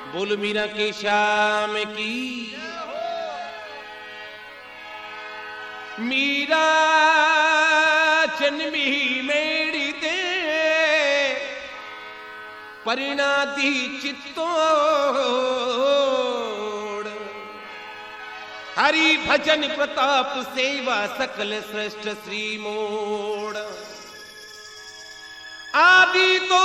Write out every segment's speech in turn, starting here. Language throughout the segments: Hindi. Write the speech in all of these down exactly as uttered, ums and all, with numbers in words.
बोल मीरा के श्याम की। मीरा जन्मी मेरी दे परिणादी चित्तोड़, हरि भजन प्रताप सेवा सकल श्रेष्ठ श्री मोड़। आदि तो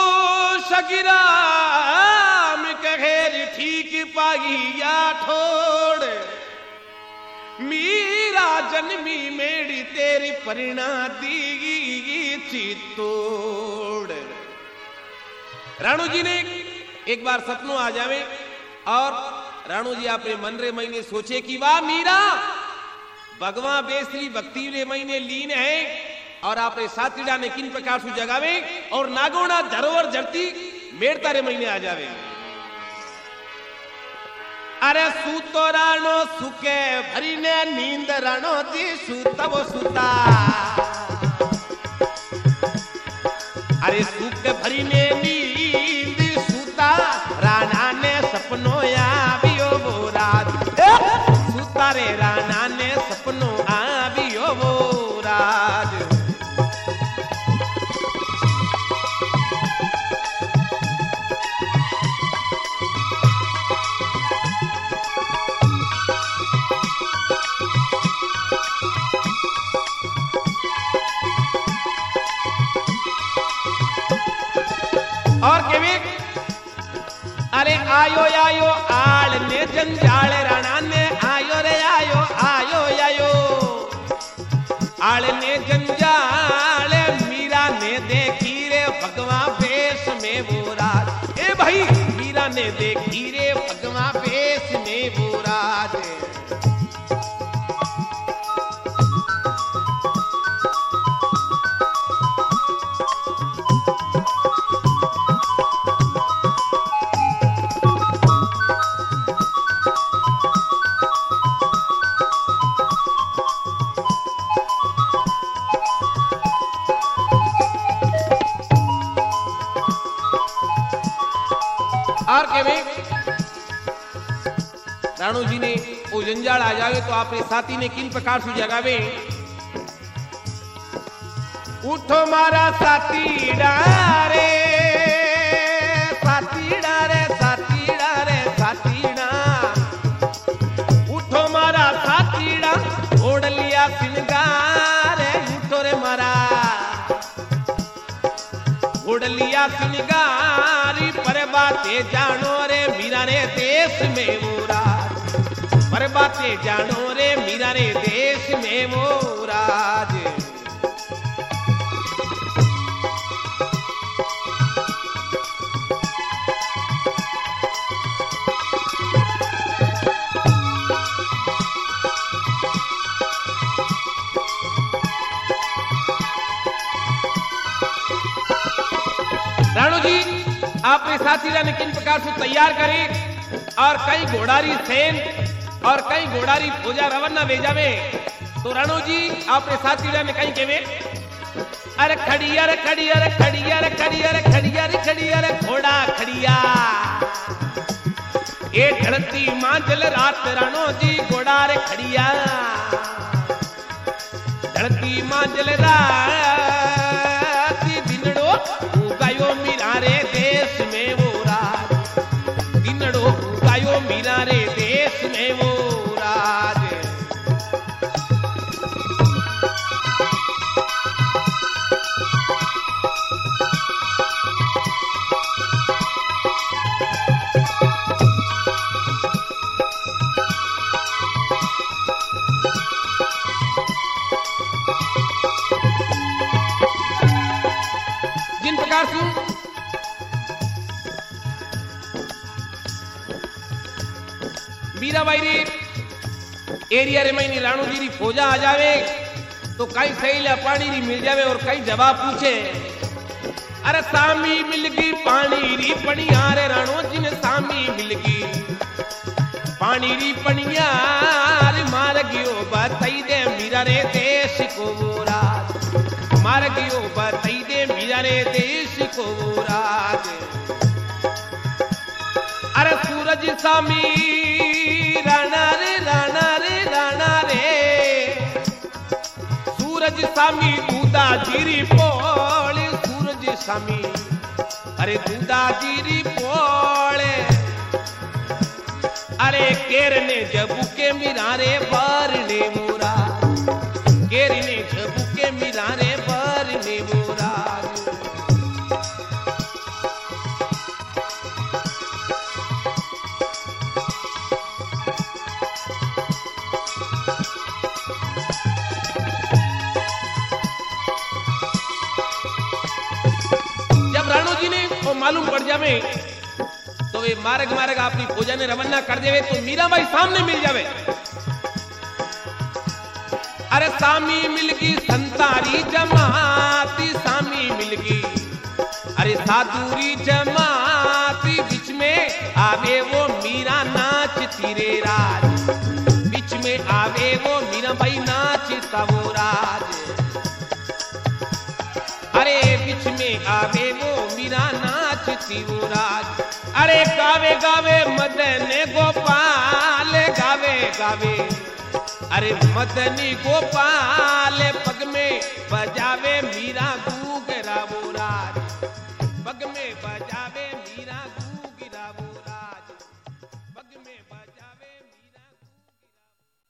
शगिराम कहेर ठीक पाई या ठोड़, मीरा जन्मी मेरी तेरी परिणादी चित्तोड़। राणू जी ने एक बार सपनों आ जावे और राणू जी आपने मन रे महीने सोचे कि वाह मीरा भगवान बेसरी भक्ति रे महीने लीन है और आपने सातीड़ा ने किन प्रकार से जगावे और नागोना धरोहर जड़ती मेड़ता रे महीने आ जावे। अरे सूतो राणो सुके भरी ने नींद राणो जी सूता वो सूता। अरे सुके भरी ने नींद सूता राणा ने सपनों आवियो वो रात। सूता रे राणा ने सपनों आवियो वो रात। और केवे अरे आयो आयो आल ने जंजाल राणा ने आयो रे आयो आयो आयो आल ने जंजाल। मीरा ने देखी रे भगवान वेश में वो राज। ए भाई मीरा ने देखी रे भगवान वेश में वो राज। और के में राणू जी ने वो जंजाल आ जावे तो आपने साथी ने किन प्रकार से जगावे। उठो मारा साथी डारे साथी डारे साथी डारे साथी डा। उठो मारा साथी डा ओढ़ लिया सिंगार। उठो रे मारा ओढ़ लिया सिंगारी पर बातें जानो रे मीरा रे देश में वो राज। पर बातें जानो रे मीरा रे देश में वो राज। राणू जी आपने साथी ने किन प्रकार से तैयार करे और कई घोड़ारी सेन और कई घोड़ारी पूजा रवन्ना भेजा में। तो राणू जी आपने साथी ने कहीं केवे अरे खड़िया रे खड़िया रे खड़िया रे खड़िया रे खड़िया रे खड़िया रे घोड़ा खड़िया। ये ढलती मांझल रात राणो जी घोड़ा रे खड़िया। ढलती मांझल रात दिनड़ो गायो मीरा रे देश में वो राज। दिनड़ो गायो मीरा रे देश में वो राज। जिन प्रकार से मीराबाई रे एरिया रे महीने राणू जी री फौजा आ जावे तो कई सही पानी री मिल जावे और कई जवाब पूछे। अरे सामी मिल गई पानी री पनिया रे राणो जी ने सामी मिल गई पानी री पनिया रे मार गयो बताई दे मीरा रे देश को वो राज। मार गयो बताई दे मीरा रे देश को वो राज। अरे सूरज सामी राणा रे राणा रे राणा रे सूरज सामी दूधा जीरी पोल सूरज सामी अरे दूधा जीरी पोले अरे केरने जबुके मिरारे बारने मोरा केरने जबुके मिरारे बारने मोरा जब राणू जी ने वो मालूम पड़ जावे तो वे मार्ग मार्ग अपनी पूजा ने रवाना कर देवे तो मीराबाई सामने मिल जावे। अरे सामी मिलगी संतारी जमाती सामी मिलगी अरे साधुरी जमाती बीच में आवे वो मीरा नाचती रे राज बीच में आवे वो मीराबाई नाचता वो राज अरे बीच में आवे वो मीरा नाचती वो राज अरे गावे गावे मदनी गोपाल गावे गावे अरे मदनी गोपाल पग में बजावे मीरा